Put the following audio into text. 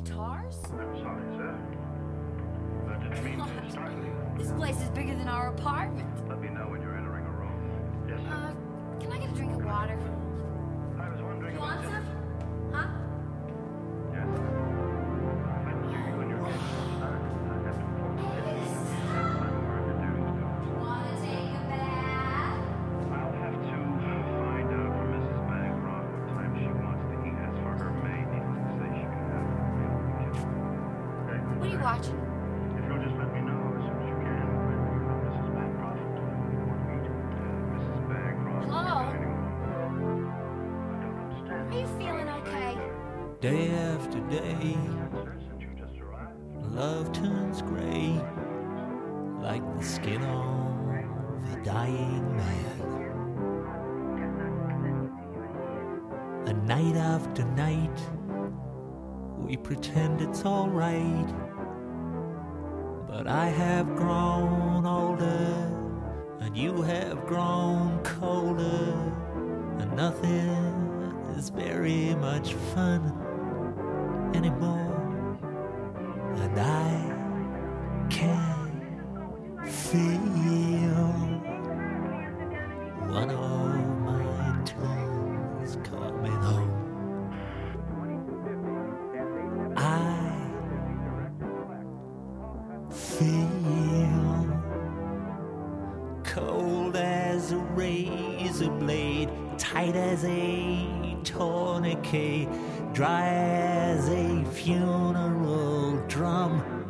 guitars? I'm sorry, sir. I didn't mean to startle you. This place is bigger than our apartment. Let me know when you're entering a room. Yes, sir. Can I get a drink of water? I was wondering You about want this. some? Huh? Yes, sir. When you and your guests start, I have to inform you. I'm over your duties to. Wanna take a bath? I'll have to find out from Mrs. Bancroft what time she wants to eat. As for her maid, needless to say, she can have her meal in the kitchen. Okay? What are you watching? If you'll just let me know as soon as you can when you and Mrs. Bancroft want to meet. Mrs. Bancroft. Hello? I don't understand. Are you feeling okay? Day after day, Sir, since you just arrived. love turns gray, like the skin of a dying man. And night after night, we pretend it's all right. But I have grown older, and you have grown colder, and nothing is very much fun anymore. And I can feel one of my twins coming home. I feel cold as a razor blade, tight as a tourniquet, dry as a funeral drum.